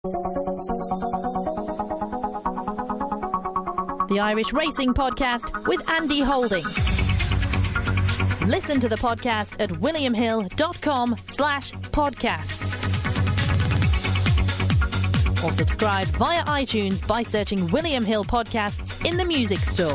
The Irish Racing Podcast with Andy Holding. Listen to the podcast at williamhill.com/podcasts. Or subscribe via iTunes by searching William Hill Podcasts in the music store.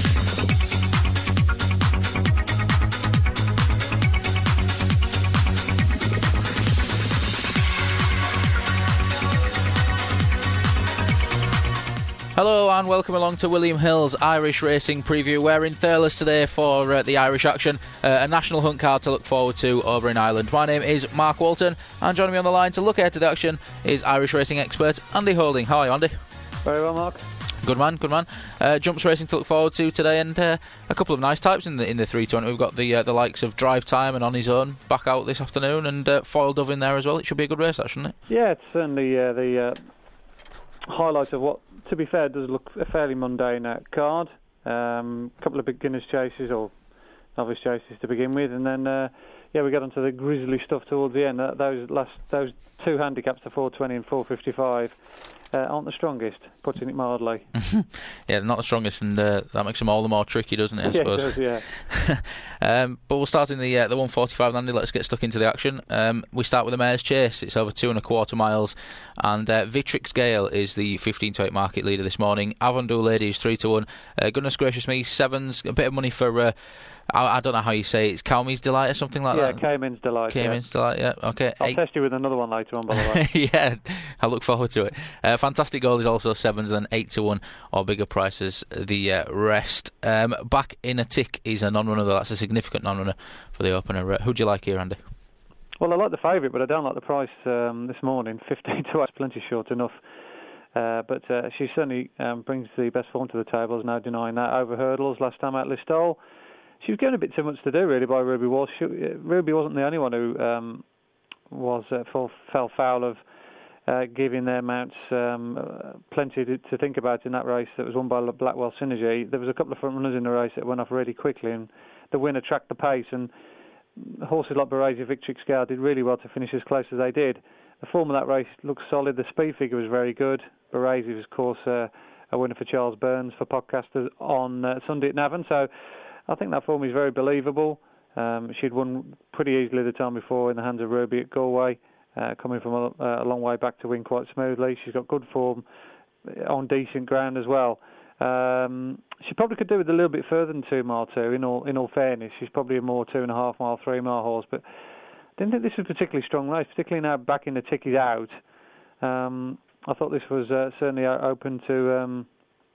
Hello and welcome along to William Hill's Irish Racing Preview. We're in Thurles today for the Irish action, a national hunt card to look forward to over in Ireland. My name is Mark Walton and joining me on the line to look ahead to the action is Irish racing expert Andy Holding. How are you, Andy? Very well, Mark. Good man, good man. Jumps racing to look forward to today, and a couple of nice types in the 320. We've got the likes of Drive Time and On His Own back out this afternoon, and Foil Dove in there as well. It should be a good race, that, shouldn't it? Yeah, it's certainly the highlight of what, to be fair, does look a fairly mundane card. Couple of beginners chases or novice chases to begin with, and then we got onto the grisly stuff towards the end. Those two handicaps, the 420 and 455, aren't the strongest, putting it mildly. Yeah, not the strongest, and that makes them all the more tricky, doesn't it, I suppose? It does, yeah. But we'll start in the 145, Andy. Let's get stuck into the action. We start with the Mare's Chase. It's over 2.25 miles, and Vitrix Gale is the 15-8 market leader this morning. Avondale Lady is 3-1. Goodness gracious me, sevens, a bit of money for... I don't know how you say it. It's Cayman's Delight or something like that? Yeah, Cayman's Delight. Cayman's Delight, yeah. Okay. I'll test you with another one later on, by the way. Yeah, I look forward to it. Fantastic Goal is also sevens, then 8-1 or bigger prices the rest. Back in a Tick is a non-runner, though. That's a significant non-runner for the opener. Who do you like here, Andy? Well, I like the favourite, but I don't like the price this morning. 15-8 is plenty short enough. But she certainly brings the best form to the table. There's no denying that. Over hurdles last time out Listowel. She was given a bit too much to do, really, by Ruby Walsh. Ruby wasn't the only one who fell foul of giving their mounts plenty to think about in that race that was won by Blackwell Synergy. There was a couple of front runners in the race that went off really quickly, and the winner tracked the pace, and horses like Baresi, Victrix Gale did really well to finish as close as they did. The form of that race looks solid. The speed figure was very good. Baresi was, of course, a winner for Charles Burns for podcasters on Sunday at Navan, so I think that form is very believable. She'd won pretty easily the time before in the hands of Ruby at Galway, coming from a long way back to win quite smoothly. She's got good form on decent ground as well. She probably could do with a little bit further than 2 mile 2, in all fairness. She's probably a more 2.5 mile, 3 mile horse, but I didn't think this was a particularly strong race, particularly now Back in the Tick is out. I thought this was certainly open to...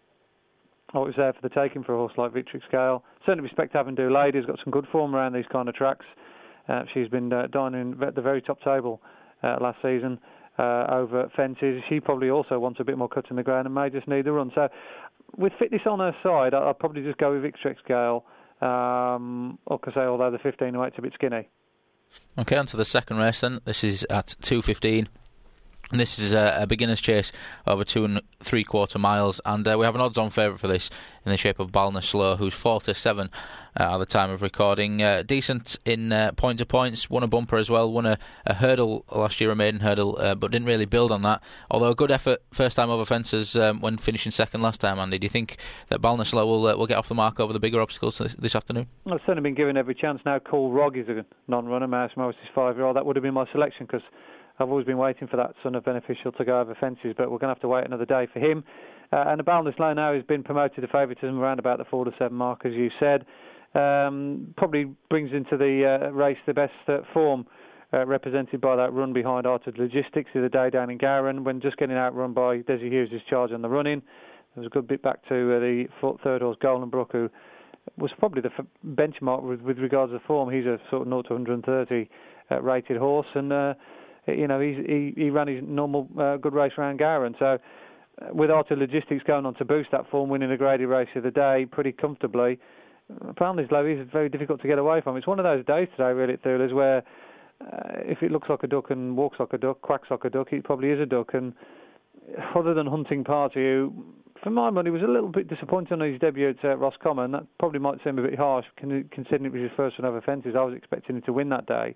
it was there for the taking for a horse like Vitrix Gale. Certainly respect Avondale Lady. Has got some good form around these kind of tracks. She's been dining at the very top table last season over fences. She probably also wants a bit more cut in the ground and may just need a run. So with fitness on her side, I'd probably just go with Vitrix Gale. Although the 15-8's a bit skinny. Okay, on to the second race then. This is at 2:15. And this is a beginner's chase over 2.75 miles, and we have an odds-on favourite for this in the shape of Ballinasloe, who's 4-7 at the time of recording. Decent in point-to-points, won a bumper as well, won a hurdle last year, a maiden hurdle, but didn't really build on that. Although a good effort first time over fences when finishing second last time, Andy. Do you think that Ballinasloe will get off the mark over the bigger obstacles this afternoon? Well, it's certainly been given every chance now. Cool Rog is a non-runner, Mouse is 5-year-old. That would have been my selection because I've always been waiting for that Son of Beneficial to go over fences, but we're going to have to wait another day for him. And the Ballinasloe now has been promoted to favouritism around about the 4-7 mark, as you said. Probably brings into the race the best form represented by that run behind Arted Logistics the other day down in Gowran, when just getting outrun by Desi Hughes' charge on the run-in. There was a good bit back to the third horse, Golden Brook, who was probably the benchmark with regards to form. He's a sort of 0 to 130 rated horse, and he ran his normal good race around Gowran. So with Arted Logistics going on to boost that form, winning a graded race of the day pretty comfortably, Ballinasloe is very difficult to get away from. It's one of those days today, really, at Thurles, where if it looks like a duck and walks like a duck, quacks like a duck, it probably is a duck. And other than Hunting Party, who, for my money, was a little bit disappointed on his debut at Roscommon, that probably might seem a bit harsh, considering it was his first run over fences. I was expecting him to win that day.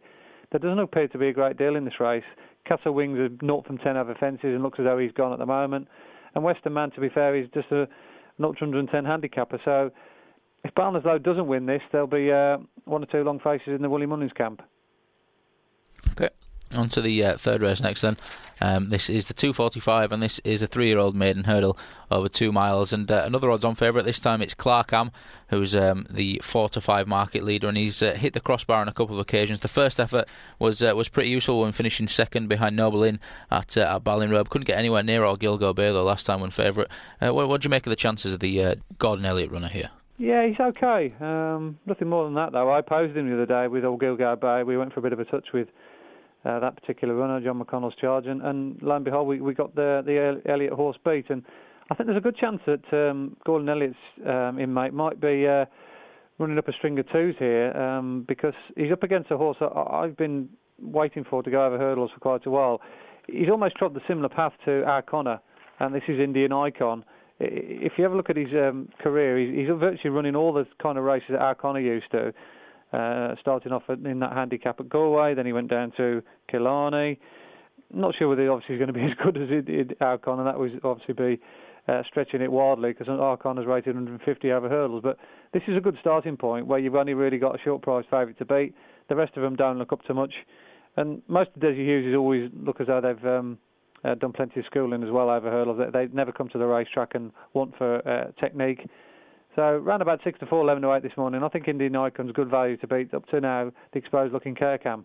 there doesn't appear to be a great deal in this race. Castle Wings are 0 from 10 over fences and looks as though he's gone at the moment. And Western Man, to be fair, is just a 0 to 110 handicapper. So if Balnesloe doesn't win this, there'll be 1 or 2 long faces in the Willie Mullins camp. Okay. On to the third race next then. This is the 2:45, and this is a 3-year-old maiden hurdle over 2 miles. And another odds-on favourite. This time it's Clarkham, who's the 4 to 5 market leader, and he's hit the crossbar on a couple of occasions. The first effort was pretty useful when finishing second behind Noble Inn at Ballinrobe. Couldn't get anywhere near or Gilgo Bay though last time when favourite. What do you make of the chances of the Gordon Elliott runner here? Yeah, he's okay. Nothing more than that though. I posed him the other day with Old Gilgo Bay. We went for a bit of a touch with that particular runner, John McConnell's charge, and lo and behold, we got the Elliott horse beat. And I think there's a good chance that Gordon Elliott's inmate might be running up a string of twos here, because he's up against a horse that I've been waiting for to go over hurdles for quite a while. He's almost trod the similar path to Arcona, and this is Indian Icon. If you ever look at his career, he's virtually running all the kind of races that Arcona used to. Starting off in that handicap at Galway, then he went down to Killarney. Not sure whether obviously he's going to be as good as Arcon, and that would obviously be stretching it wildly because Arcon has rated 150 over hurdles. But this is a good starting point where you've only really got a short price favourite to beat. The rest of them don't look up to much, and most of Desi Hughes always look as though they've done plenty of schooling as well over hurdles. They never come to the racetrack and want for technique. So round about 6 to 4, 11 to 8 this morning. I think Indian Icon's good value to beat up to now the exposed looking Kirkham.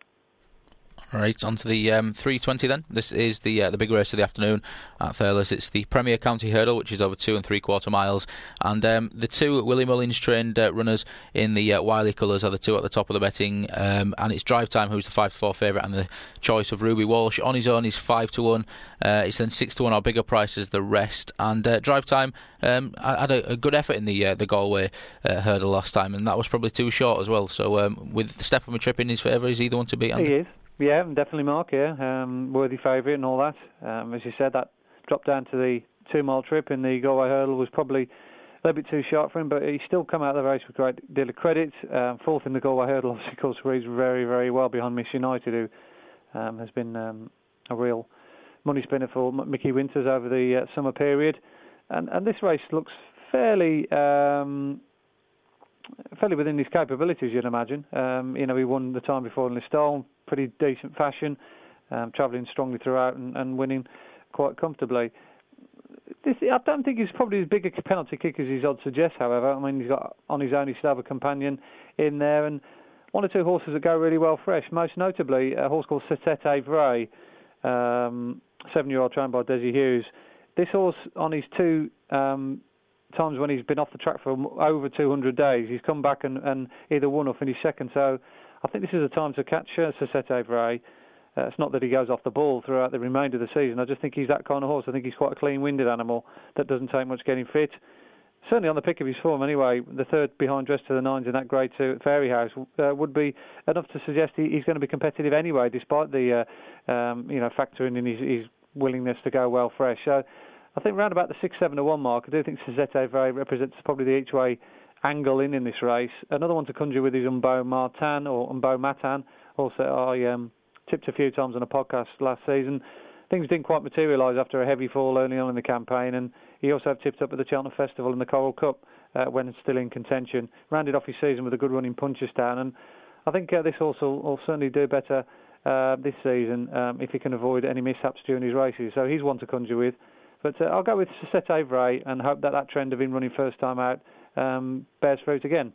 All right, on to the 3:20 then. This is the big race of the afternoon at Thurles. It's the Premier County Hurdle, which is over 2 3/4 miles. And the 2 Willie Mullins trained runners in the Wiley colours are the 2 at the top of the betting. And it's Drive Time, who's the 5 to 4 favourite, and the choice of Ruby Walsh. On his own, he's 5 to 1. It's then 6 to 1 or bigger prices the rest. And Drive Time had a good effort in the Galway hurdle last time, and that was probably too short as well. So with the step of a trip in his favour, is he the one to beat? Andy? He is. Yeah, definitely Mark, yeah. Worthy favourite and all that. As you said, that drop down to the 2 mile trip in the Galway hurdle was probably a little bit too sharp for him, but he's still come out of the race with a great deal of credit. 4th in the Galway hurdle, obviously, of course, reads very, very well behind Miss United, who has been a real money spinner for Mickey Winters over the summer period. And this race looks fairly within his capabilities, you'd imagine. He won the time before in Listowel, pretty decent fashion, travelling strongly throughout and winning quite comfortably. I don't think he's probably as big a penalty kick as his odds suggest, however. I mean, he's got on his own, he still have a companion in there, and 1 or 2 horses that go really well fresh, most notably a horse called Cetete Vray, 7-year-old trained by Desi Hughes. This horse, on his 2 times when he's been off the track for over 200 days, he's come back and either won or finished second. So I think this is a time to catch Cetete Vray. It's not that he goes off the ball throughout the remainder of the season. I just think he's that kind of horse. I think he's quite a clean-winded animal that doesn't take much getting fit. Certainly on the pick of his form anyway, the 3rd behind Dress to the Nines in that Grade 2 at Fairyhouse would be enough to suggest he's going to be competitive anyway, despite the factoring in his willingness to go well fresh. So I think round about the 6-7 to 1 mark, I do think Cetete Vray represents probably the each-way angle in this race. Another one to conjure with is Umbo Matan. Also, I tipped a few times on a podcast last season. Things didn't quite materialise after a heavy fall early on in the campaign, and he also tipped up at the Cheltenham Festival and the Coral Cup when still in contention. Rounded off his season with a good run in Punchestown, and I think this horse will certainly do better this season if he can avoid any mishaps during his races. So he's one to conjure with. But I'll go with Cetete Vray and hope that trend of him running first time out bears fruit again.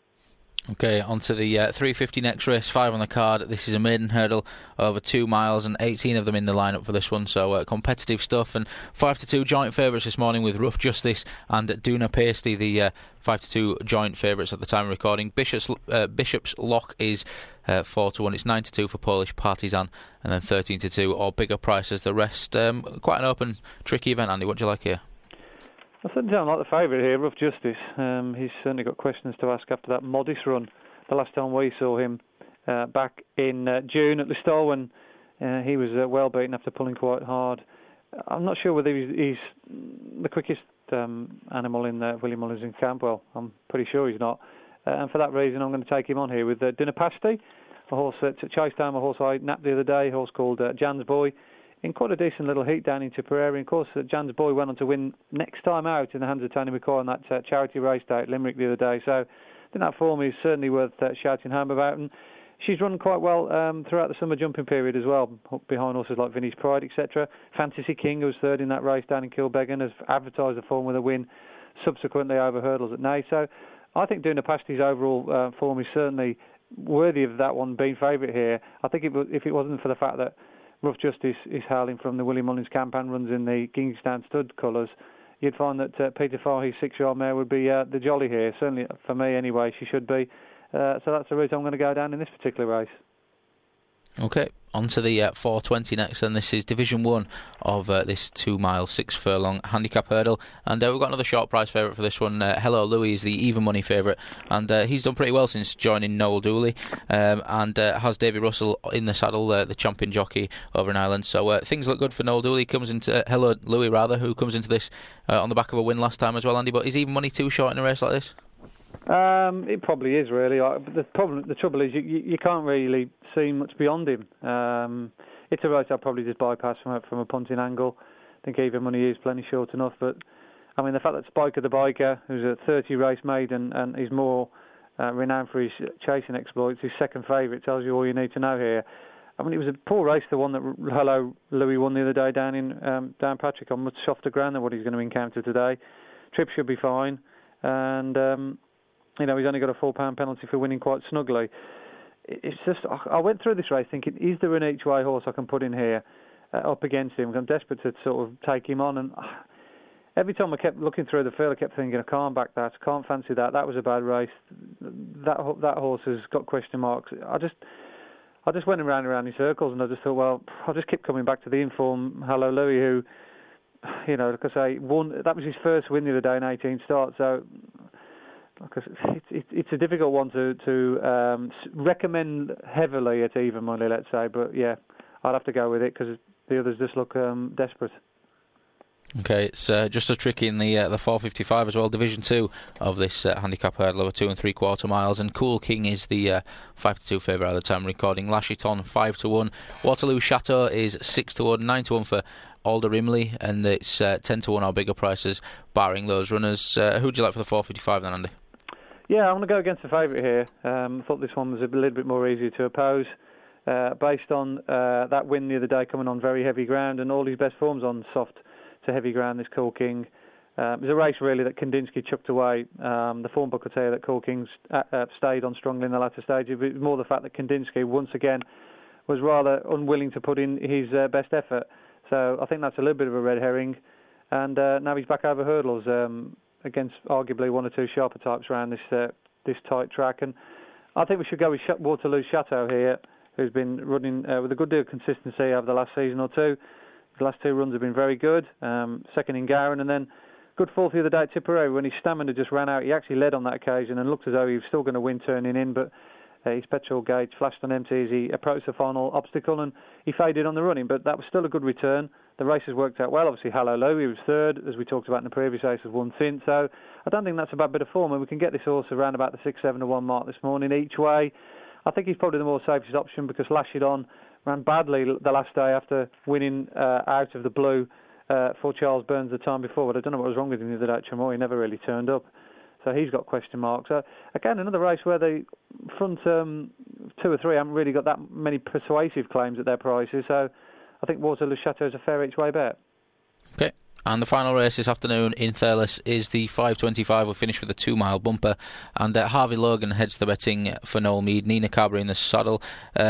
Okay, on to the 3:50 next race, 5 on the card. This is a maiden hurdle over 2 miles and 18 of them in the lineup for this one, so competitive stuff. And 5 to 2 joint favourites this morning with Rough Justice and Duna Pasty, the 5 to 2 joint favourites at the time of recording. Bishop's Lock is 4 to 1. It's 9 to 2 for Polish Partisan, and then 13 to 2 or bigger prices the rest. Quite an open, tricky event, Andy. What do you like here? I certainly don't like the favourite here, Rough Justice. He's certainly got questions to ask after that modest run the last time we saw him back in June at Listowel when he was well beaten after pulling quite hard. I'm not sure whether he's the quickest animal in Willie Mullins in camp. Well, I'm pretty sure he's not. And for that reason, I'm going to take him on here with Duna Pasty. a horse that chased home a horse I napped the other day, a horse called Jan's Boy, in quite a decent little heat down in Tipperary. And of course, Jan's Boy went on to win next time out in the hands of Tony McCoy on that charity race day at Limerick the other day. So I think that form is certainly worth shouting home about. And she's run quite well throughout the summer jumping period as well, behind horses like Vinnie's Pride, etc. Fantasy King, who was third in that race down in Kilbeggan, has advertised the form with a win subsequently over hurdles at Naas. So I think Duna Pasti's overall form is certainly worthy of that one being favourite here. I think if it wasn't for the fact that Rough Justice is hailing from the William Mullins camp and runs in the Kingsdown stud colours, you'd find that Peter Fahey's 6-year-old mare would be the jolly here. Certainly for me anyway, she should be. So that's the route I'm going to go down in this particular race. Okay, on to the 4:20 next, and this is Division 1 of this 2 mile 6 furlong handicap hurdle, and we've got another short price favourite for this one. Hello Louis is the even money favourite, and he's done pretty well since joining Noel Dooley, and has Davy Russell in the saddle, the champion jockey over in Ireland. So things look good for Noel Dooley. Comes into Hello Louis rather, who comes into this on the back of a win last time as well, Andy. But is even money too short in a race like this? It probably is, really. The trouble is you can't really see much beyond him. It's a race I'll probably just bypass from a punting angle. I think even money is plenty short enough. But I mean, the fact that Spiker the Biker, who's a 30 race maiden and is more renowned for his chasing exploits, his second favourite, tells you all you need to know here. I mean, it was a poor race, the one that Hello Louis won the other day down in Downpatrick on much softer ground than what he's going to encounter today. Trip should be fine, and he's only got a £4 penalty for winning quite snugly. It's just, I went through this race thinking, is there an each-way horse I can put in here up against him? I'm desperate to sort of take him on, and every time I kept looking through the field, I kept thinking, I can't back that, I can't fancy that. That was a bad race. That horse has got question marks. I just went around in circles, and I just thought, well, I'll just keep coming back to the informed Hello Louis, who, like I say, won. That was his first win the other day in 18 starts. So it's a difficult one to recommend heavily at even money, let's say. But yeah, I'd have to go with it because the others just look desperate. Okay, it's just as tricky in the 4:55 as well. Division 2 of this handicap hurdle over 2 3/4 miles, and Cool King is the 5-2 favourite at the time recording. Lashiton 5-1. Waterloo Chateau is 6-1, 9-1 for Alder Imley, and it's 10-1 or bigger prices, barring those runners. Who would you like for the 4:55 then, Andy? Yeah, I'm going to go against the favourite here. I thought this one was a little bit more easy to oppose, based on that win the other day coming on very heavy ground, and all his best forms on soft to heavy ground, this Cool King. It was a race really that Kandinsky chucked away. The form book will tell you that Cool King stayed on strongly in the latter stages. It was more the fact that Kandinsky once again was rather unwilling to put in his best effort. So I think that's a little bit of a red herring. And now he's back over hurdles against arguably one or two sharper types around this tight track. And I think we should go with Waterloo Chateau here, who's been running with a good deal of consistency over the last season or two. The last two runs have been very good. Second in Gowran, and then good fourth the other day at Tipperary when his stamina just ran out. He actually led on that occasion and looked as though he was still going to win turning in, but his petrol gauge flashed on empty as he approached the final obstacle, and he faded on the running, but that was still a good return. The race has worked out well. Obviously, Hello Louis was third, as we talked about in the previous race, has won since, so I don't think that's a bad bit of form, and we can get this horse around about the 6-7-1 mark this morning each way. I think he's probably the more safest option because Lashidon ran badly the last day after winning out of the blue for Charles Burns the time before, but I don't know what was wrong with him the other day at Chamois. He never really turned up. So he's got question marks. So again, another race where the front 2 or 3 haven't really got that many persuasive claims at their prices. So I think Waterloo Chateau is a fair each way bet. Okay. And the final race this afternoon in Thurles is the 5:25. We'll finish with a 2 mile bumper. And Harvey Logan heads the betting for Noel Mead. Nina Carberry in the saddle.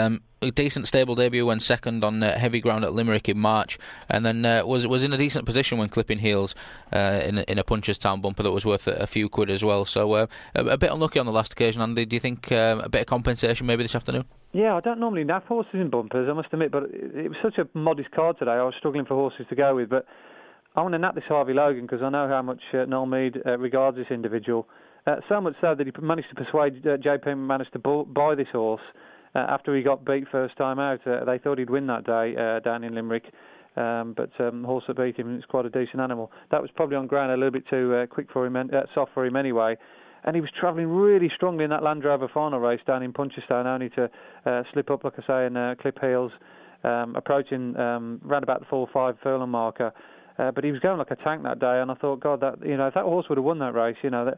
A decent stable debut, went second on heavy ground at Limerick in March, and then was in a decent position when clipping heels in a Punchestown bumper that was worth a few quid as well. So a bit unlucky on the last occasion. Andy, do you think a bit of compensation maybe this afternoon? Yeah, I don't normally nap horses in bumpers, I must admit, but it was such a modest card today. I was struggling for horses to go with, but I want to nap this Harvey Logan because I know how much Noel Mead regards this individual. So much so that he managed to persuade JP McManus to buy this horse after he got beat first time out. They thought he'd win that day down in Limerick, but the horse that beat him is quite a decent animal. That was probably on ground a little bit too quick for him, soft for him anyway. and he was travelling really strongly in that Land Rover final race down in Punchestown, only to slip up, like I say, and clip heels, approaching round about the 4 or 5 furlong marker. But he was going like a tank that day, and I thought, God, that if that horse would have won that race,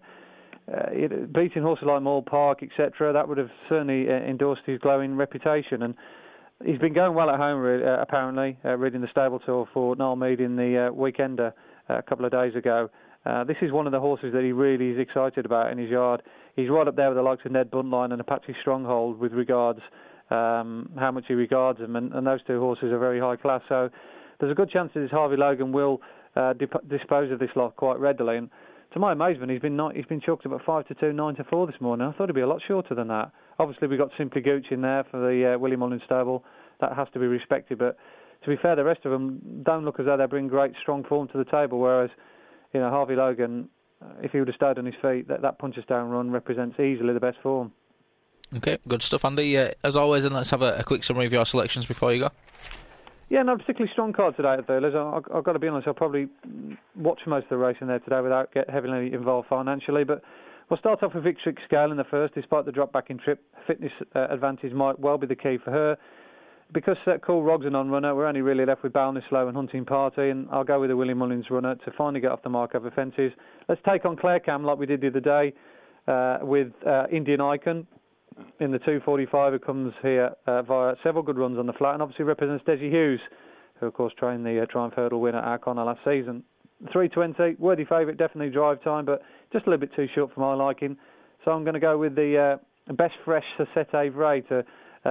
that beating horses like Moore Park, etc., that would have certainly endorsed his glowing reputation. And he's been going well at home, apparently, reading the stable tour for Noel Mead in the Weekender a couple of days ago. This is one of the horses that he really is excited about in his yard. He's right up there with the likes of Ned Buntline and Apache Stronghold with regards how much he regards them, and those two horses are very high class. So there's a good chance that this Harvey Logan will dispose of this lot quite readily. And to my amazement, he's been chalked about 5-2, 9-4 this morning. I thought it'd be a lot shorter than that. Obviously, we got Simply Gooch in there for the William Mullins stable. That has to be respected. But to be fair, the rest of them don't look as though they bring great strong form to the table. Whereas, Harvey Logan, if he would have stayed on his feet, that Punchestown run represents easily the best form. Okay, good stuff, Andy. As always, then let's have a quick summary of your selections before you go. Yeah, not a particularly strong card today at Wheelers. I've got to be honest, I'll probably watch most of the racing there today without getting heavily involved financially. But we'll start off with Victrix Scale in the first. Despite the drop back in trip, fitness advantage might well be the key for her. Because Cool Rog's a non-runner, we're only really left with Balnislow and Hunting Party, and I'll go with the William Mullins runner to finally get off the mark over fences. Let's take on Claire Cam like we did the other day with Indian Icon in the 245, who comes here via several good runs on the flat, and obviously represents Desi Hughes, who of course trained the Triumph Hurdle winner at Arcona last season. 320, worthy favourite, definitely drive time, but just a little bit too short for my liking. So I'm going to go with the Best Fresh Societe Vray to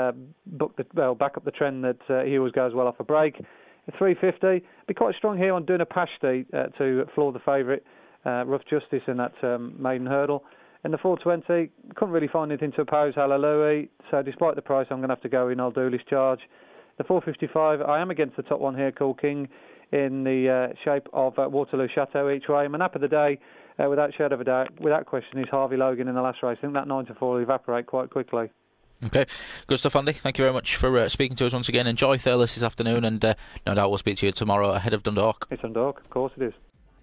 back up the trend that he always goes well off a break. At 350, be quite strong here on Duna Pashti to floor the favourite, Rough Justice in that maiden hurdle. In the 420, couldn't really find anything to oppose Hallelujah, so despite the price, I'm going to have to go in Old Dooley's Charge. The 455, I am against the top one here, called King, in the shape of Waterloo Chateau each way. My nap of the day, without shadow of a doubt, without question, is Harvey Logan in the last race. I think that 9-4 will evaporate quite quickly. Okay, good stuff, Andy. Thank you very much for speaking to us once again. Enjoy Thurles this afternoon, and no doubt we'll speak to you tomorrow ahead of Dundalk. It's Dundalk, of course it is.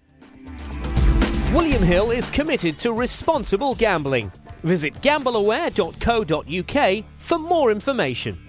William Hill is committed to responsible gambling. Visit gambleaware.co.uk for more information.